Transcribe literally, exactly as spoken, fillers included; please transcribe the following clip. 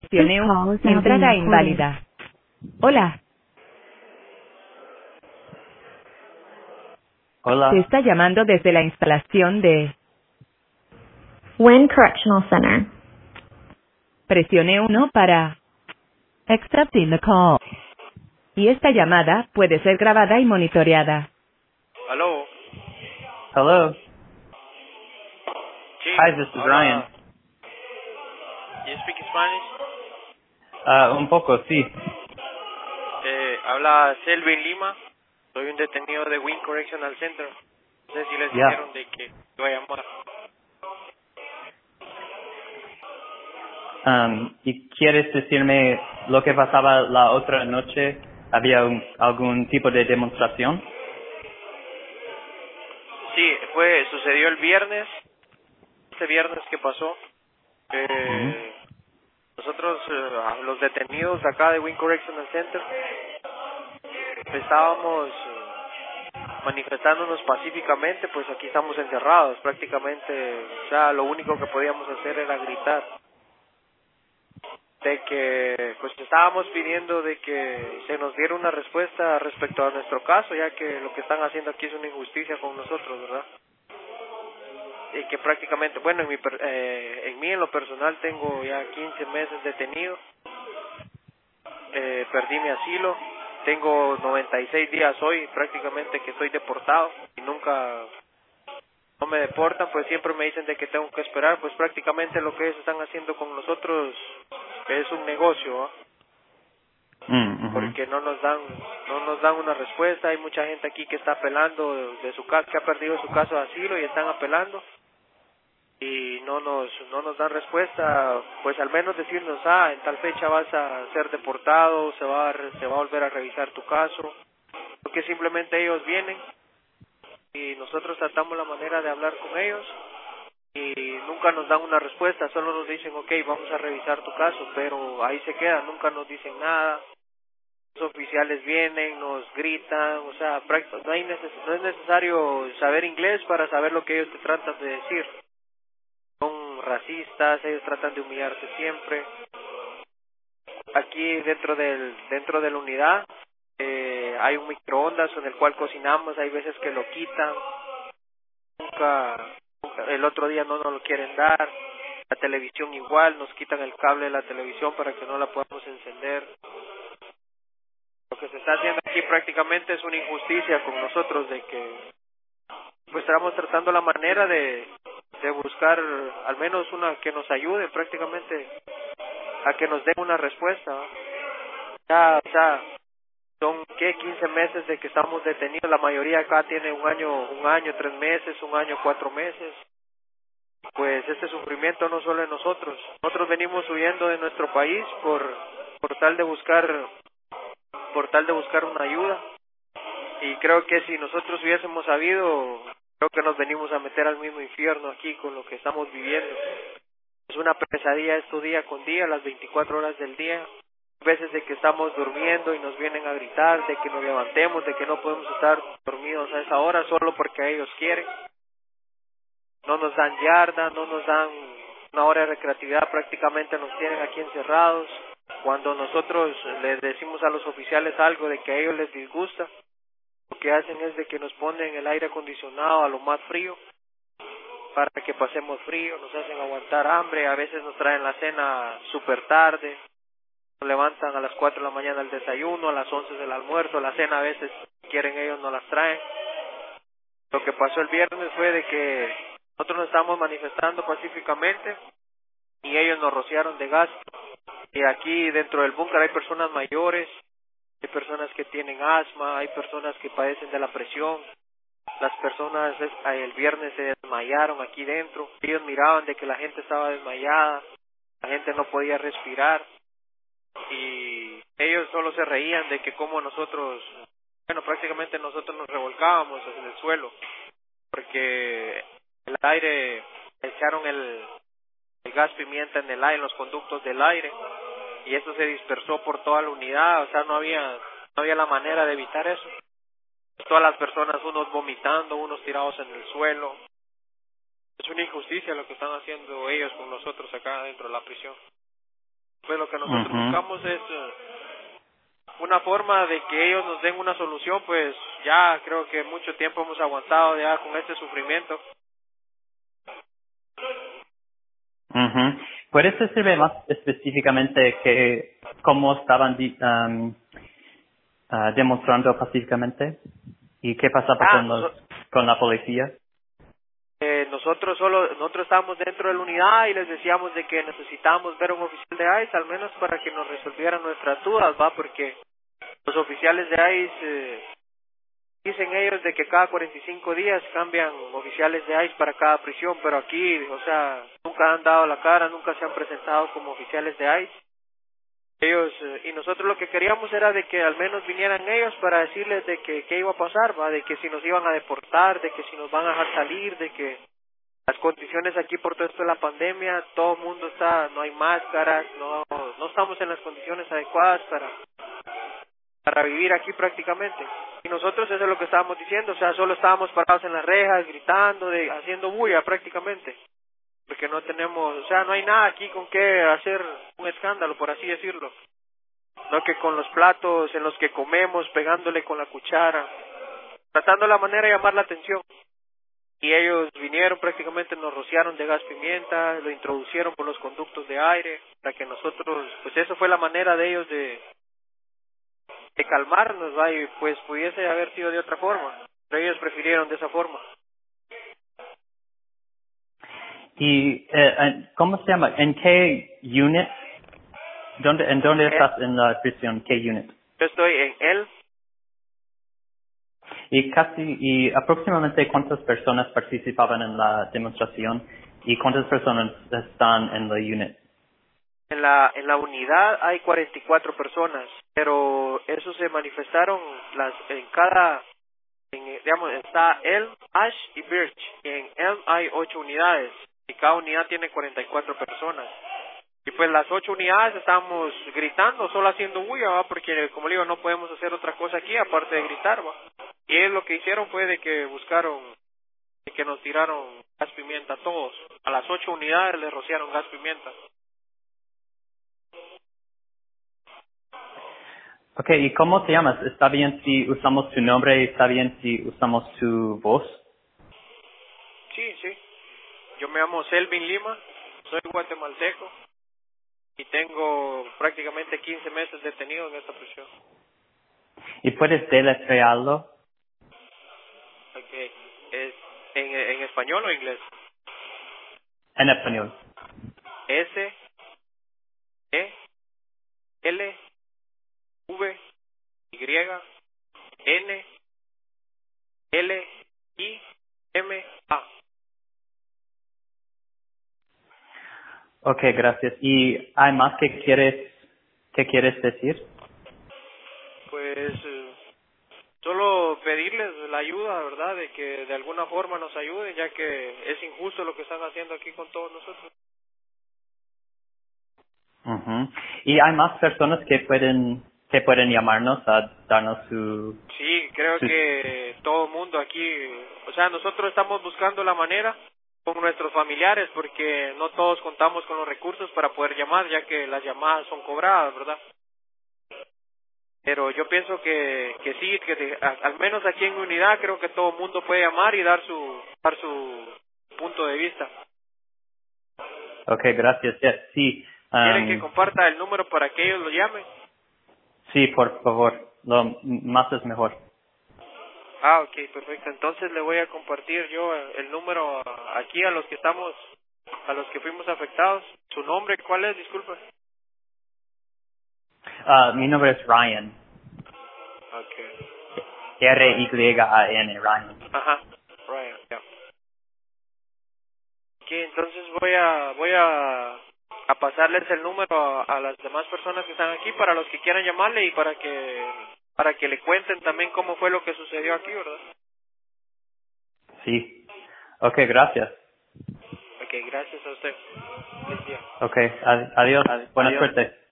Tiene un- entrada inválida. Hola, se Hola. está llamando desde la instalación de... Wynn Correctional Center. Presione uno para... Accepting the call. Y esta llamada puede ser grabada y monitoreada. Aló. Hello. Sí. Hi, this is habla- Ryan. You speak Spanish? Ah, un poco, sí. Eh, habla Selvin Lima. Soy un detenido de Wynn Correctional Center. No sé si les Ya. dijeron de que iba a llamar. Um, ¿Y quieres decirme lo que pasaba la otra noche? ¿Había un- algún tipo de demostración? Sí, fue, sucedió el viernes. Este viernes que pasó. Eh, nosotros, eh, los detenidos acá de Wynn Correctional Center, estábamos eh, manifestándonos pacíficamente, pues aquí estamos encerrados prácticamente. O sea, lo único que podíamos hacer era gritar. De que pues estábamos pidiendo de que se nos diera una respuesta respecto a nuestro caso, ya que lo que están haciendo aquí es una injusticia con nosotros, ¿verdad? Y que prácticamente, bueno, en mi per- eh, en mí en lo personal tengo ya quince meses detenido, eh, perdí mi asilo, tengo noventa y seis días hoy prácticamente que estoy deportado y nunca no me deportan, pues siempre me dicen de que tengo que esperar, pues prácticamente lo que ellos están haciendo con nosotros es un negocio, ¿ah? Mm, ujú. Porque no nos dan no nos dan una respuesta. Hay mucha gente aquí que está apelando de, de su caso, que ha perdido su caso de asilo y están apelando y no nos no nos dan respuesta. Pues al menos decirnos, ah, en tal fecha vas a ser deportado, se va a, re- se va a volver a revisar tu caso, porque simplemente ellos vienen y nosotros tratamos la manera de hablar con ellos y nunca nos dan una respuesta, solo nos dicen, ok, vamos a revisar tu caso, pero ahí se queda, nunca nos dicen nada. Los oficiales vienen, nos gritan, o sea, prácti- no, hay neces- no es necesario saber inglés para saber lo que ellos te tratan de decir. Son racistas, ellos tratan de humillarte siempre. Aquí dentro del dentro de la unidad eh, hay un microondas en el cual cocinamos, hay veces que lo quitan, nunca, nunca- el otro día no nos lo quieren dar. La televisión igual, nos quitan el cable de la televisión para que no la podamos encender. Lo que se está haciendo aquí prácticamente es una injusticia con nosotros, de que pues estamos tratando la manera de, de buscar al menos una que nos ayude prácticamente a que nos den una respuesta, ¿no? Ya, o sea, son ¿qué? quince meses de que estamos detenidos, la mayoría acá tiene un año, un año, tres meses, un año, cuatro meses. Pues este sufrimiento no solo en nosotros, nosotros venimos huyendo de nuestro país por, por tal de buscar, por tal de buscar una ayuda. Y creo que si nosotros hubiésemos sabido, creo que nos venimos a meter al mismo infierno aquí con lo que estamos viviendo. Es una pesadilla esto día con día, las veinticuatro horas del día. A veces de que estamos durmiendo y nos vienen a gritar, de que nos levantemos, de que no podemos estar dormidos a esa hora solo porque ellos quieren. No nos dan yarda, no nos dan una hora de recreatividad, prácticamente nos tienen aquí encerrados. Cuando nosotros les decimos a los oficiales algo de que a ellos les disgusta, lo que hacen es de que nos ponen el aire acondicionado a lo más frío para que pasemos frío, nos hacen aguantar hambre, a veces nos traen la cena súper tarde, nos levantan a las cuatro de la mañana el desayuno, a las once del almuerzo, la cena a veces si quieren ellos no las traen. Lo que pasó el viernes fue de que nosotros nos estábamos manifestando pacíficamente y ellos nos rociaron de gas. Y aquí dentro del búnker hay personas mayores, hay personas que tienen asma, hay personas que padecen de la presión. Las personas es- el viernes se desmayaron aquí dentro. Ellos miraban de que la gente estaba desmayada, la gente no podía respirar y ellos solo se reían de que como nosotros, bueno, prácticamente nosotros nos revolcábamos en el suelo porque el aire, echaron el, el gas pimienta en el aire, en los conductos del aire, y eso se dispersó por toda la unidad. O sea, no había no había la manera de evitar eso. Todas las personas, unos vomitando, unos tirados en el suelo. Es una injusticia lo que están haciendo ellos con nosotros acá dentro de la prisión. Pues lo que nosotros Ujú. buscamos es eh, una forma de que ellos nos den una solución, pues ya creo que mucho tiempo hemos aguantado ya con este sufrimiento. Ujú. ¿Puedes decirme más específicamente que cómo estaban di- um, ah, demostrando pacíficamente y qué pasaba Ah, con los noso- con la policía? eh, nosotros solo, nosotros estábamos dentro de la unidad y les decíamos de que necesitábamos ver a un oficial de ICE, al menos para que nos resolvieran nuestras dudas, va, porque los oficiales de ICE, eh, dicen ellos de que cada cuarenta y cinco días cambian oficiales de ICE para cada prisión, pero aquí, o sea, nunca han dado la cara, nunca se han presentado como oficiales de ICE. Ellos, eh, y nosotros lo que queríamos era de que al menos vinieran ellos para decirles de que qué iba a pasar, va, de que si nos iban a deportar, de que si nos van a dejar salir, de que las condiciones aquí por todo esto de la pandemia, todo el mundo está, no hay máscaras, no, no estamos en las condiciones adecuadas para, para vivir aquí prácticamente. Y nosotros eso es lo que estábamos diciendo, o sea, solo estábamos parados en las rejas, gritando, de, haciendo bulla prácticamente, porque no tenemos, o sea, no hay nada aquí con qué hacer un escándalo, por así decirlo. No que con los platos en los que comemos, pegándole con la cuchara, tratando la manera de llamar la atención. Y ellos vinieron, prácticamente nos rociaron de gas pimienta, lo introducieron por los conductos de aire, para que nosotros, pues eso fue la manera de ellos de, de calmarnos, ¿va? Y pues pudiese haber sido de otra forma, pero ellos prefirieron de esa forma. ¿Y eh, en- cómo se llama? ¿En qué unit? ¿Dónde, ¿En dónde Eh, estás en la prisión? ¿Qué unit? Yo estoy en él, Y casi, y aproximadamente cuántas personas participaban en la demostración y cuántas personas están en la unit. en la en la unidad hay cuarenta y cuatro personas, pero eso se manifestaron las en cada, en, eh, digamos, está Elm, Ash y Birch. En Elm hay ocho unidades y cada unidad tiene cuarenta y cuatro personas. Y pues las ocho unidades estamos gritando, solo haciendo bulla, ¿va? Porque como le digo, no podemos hacer otra cosa aquí aparte de gritar, ¿va? Y ellos lo que hicieron fue de que buscaron, de que nos tiraron gas pimienta a todos. A las ocho unidades les rociaron gas pimienta. Ok, ¿y cómo te llamas? ¿Está bien si usamos tu nombre y está bien si usamos tu voz? Sí, sí. Yo me llamo Selvin Lima, soy guatemalteco y tengo prácticamente quince meses detenido en esta prisión. ¿Y puedes deletrearlo Okay. ¿Es en, en español o inglés? en español? S, E, L, V, Y, N, L, I, M, A. Ok, gracias. ¿Y hay más que quieres, que quieres decir? Pues eh, solo pedirles la ayuda, ¿verdad? De que de alguna forma nos ayuden, ya que es injusto lo que están haciendo aquí con todos nosotros. Ujú. ¿Y hay más personas que pueden, que pueden llamarnos a darnos su, Sí, creo su... que todo el mundo aquí, o sea, nosotros estamos buscando la manera con nuestros familiares, porque no todos contamos con los recursos para poder llamar, ya que las llamadas son cobradas, ¿verdad? Pero yo pienso que, que sí, que de- a- al menos aquí en mi unidad creo que todo el mundo puede llamar y dar su, dar su punto de vista. Ok, gracias. Yes, sí, ¿Quieren que um, comparta el número para que ellos lo llamen? sí, por favor. Lo m- más es mejor. Ah, ok, perfecto. Entonces le voy a compartir yo el número a- aquí a los que estamos, a los que fuimos afectados. ¿Su nombre cuál es? Disculpe. Ah, mi nombre es Ryan. Okay. R Y A N, Ryan. Ajá. Ryan, ya. Ok, entonces voy a voy a a pasarles el número a, a las demás personas que están aquí para los que quieran llamarle y para que para que le cuenten también cómo fue lo que sucedió aquí, ¿verdad? Sí. Ok, gracias. Ok, gracias a usted. Feliz día. Ok, ad- adiós. Buena Adiós. suerte.